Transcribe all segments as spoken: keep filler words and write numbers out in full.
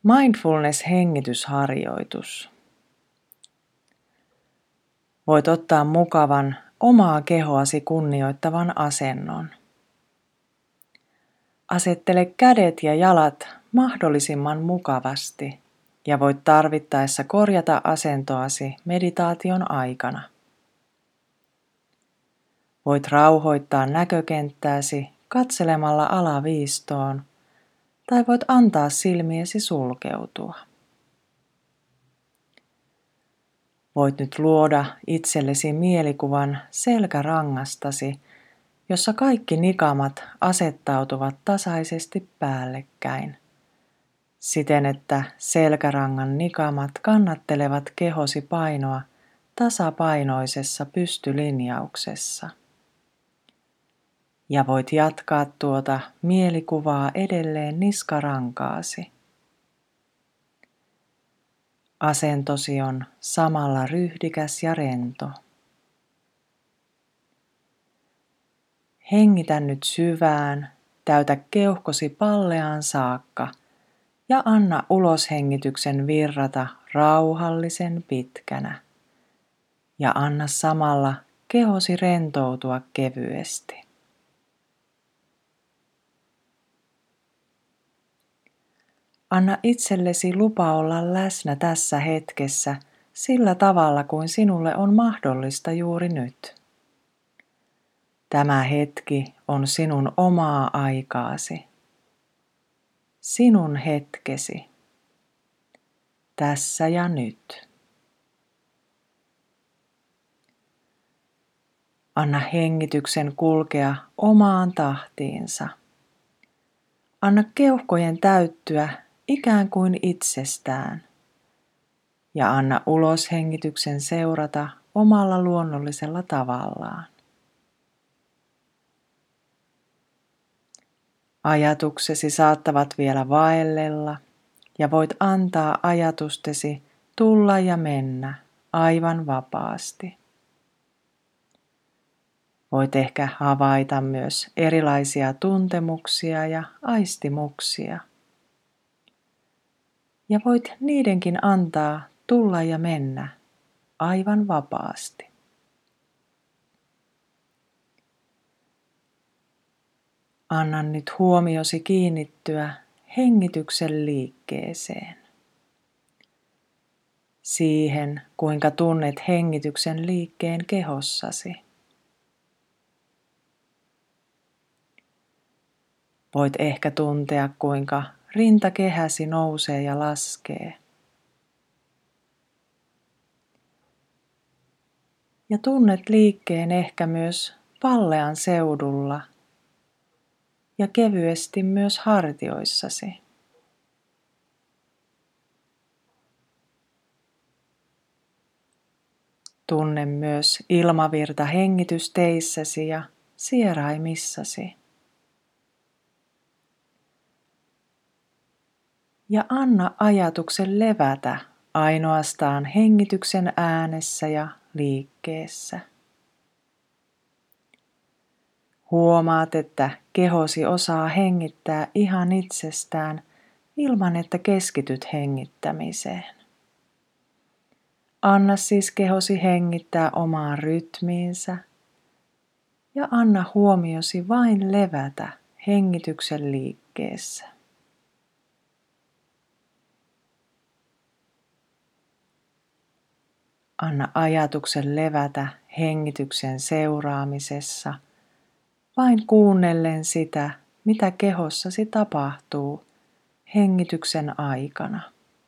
Mindfulness-hengitysharjoitus. Voit ottaa mukavan, omaa kehoasi kunnioittavan asennon. Asettele kädet ja jalat mahdollisimman mukavasti ja voit tarvittaessa korjata asentoasi meditaation aikana. Voit rauhoittaa näkökenttääsi katselemalla alaviistoon tai voit antaa silmiesi sulkeutua. Voit nyt luoda itsellesi mielikuvan selkärangastasi, jossa kaikki nikamat asettautuvat tasaisesti päällekkäin, siten että selkärangan nikamat kannattelevat kehosi painoa tasapainoisessa pystylinjauksessa. Ja voit jatkaa tuota mielikuvaa edelleen niskarankaasi. Asentosi on samalla ryhdikäs ja rento. Hengitä nyt syvään, täytä keuhkosi palleaan saakka ja anna uloshengityksen virrata rauhallisen pitkänä. Ja anna samalla kehosi rentoutua kevyesti. Anna itsellesi lupa olla läsnä tässä hetkessä sillä tavalla kuin sinulle on mahdollista juuri nyt. Tämä hetki on sinun omaa aikaasi. Sinun hetkesi. Tässä ja nyt. Anna hengityksen kulkea omaan tahtiinsa. Anna keuhkojen täyttyä ikään kuin itsestään. Ja anna uloshengityksen seurata omalla luonnollisella tavallaan. Ajatuksesi saattavat vielä vaellella ja voit antaa ajatustesi tulla ja mennä aivan vapaasti. Voit ehkä havaita myös erilaisia tuntemuksia ja aistimuksia. Ja voit niidenkin antaa tulla ja mennä aivan vapaasti. Anna nyt huomiosi kiinnittyä hengityksen liikkeeseen. Siihen, kuinka tunnet hengityksen liikkeen kehossasi. Voit ehkä tuntea, kuinka rintakehäsi nousee ja laskee. Ja tunnet liikkeen ehkä myös pallean seudulla ja kevyesti myös hartioissasi. Tunne myös ilmavirta hengitysteissäsi ja sieraimissasi. Ja anna ajatuksen levätä ainoastaan hengityksen äänessä ja liikkeessä. Huomaat, että kehosi osaa hengittää ihan itsestään ilman, että keskityt hengittämiseen. Anna siis kehosi hengittää omaan rytmiinsä ja anna huomiosi vain levätä hengityksen liikkeessä. Anna ajatuksen levätä hengityksen seuraamisessa, vain kuunnellen sitä, mitä kehossasi tapahtuu hengityksen aikana.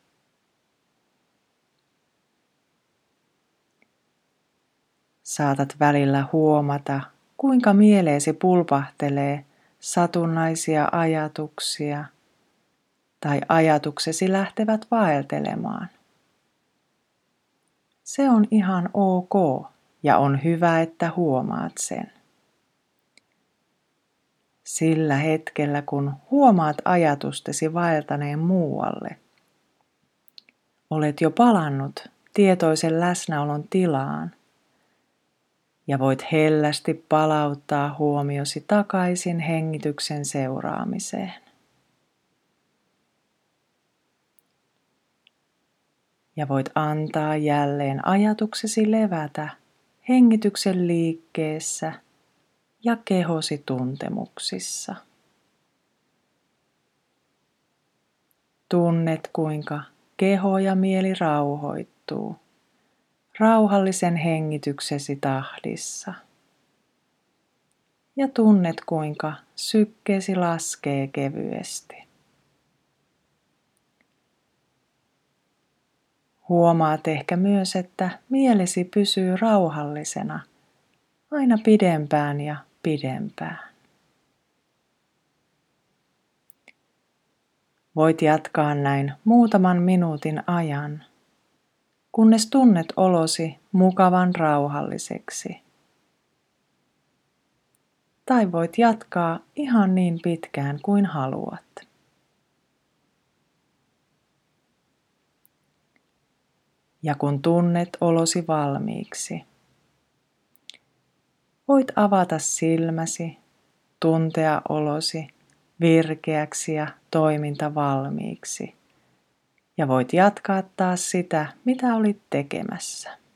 Saatat välillä huomata, kuinka mieleesi pulpahtelee satunnaisia ajatuksia tai ajatuksesi lähtevät vaeltelemaan. Se on ihan ok ja on hyvä, että huomaat sen. Sillä hetkellä, kun huomaat ajatustesi vaeltaneen muualle, olet jo palannut tietoisen läsnäolon tilaan ja voit hellästi palauttaa huomiosi takaisin hengityksen seuraamiseen. Ja voit antaa jälleen ajatuksesi levätä hengityksen liikkeessä ja kehosi tuntemuksissa. Tunnet, kuinka keho ja mieli rauhoittuu rauhallisen hengityksesi tahdissa. Ja tunnet, kuinka sykkeesi laskee kevyesti. Huomaat ehkä myös, että mielesi pysyy rauhallisena aina pidempään ja pidempään. Voit jatkaa näin muutaman minuutin ajan, kunnes tunnet olosi mukavan rauhalliseksi. Tai voit jatkaa ihan niin pitkään kuin haluat. Ja kun tunnet olosi valmiiksi, voit avata silmäsi, tuntea olosi virkeäksi ja toimintavalmiiksi. Ja voit jatkaa taas sitä, mitä olit tekemässä.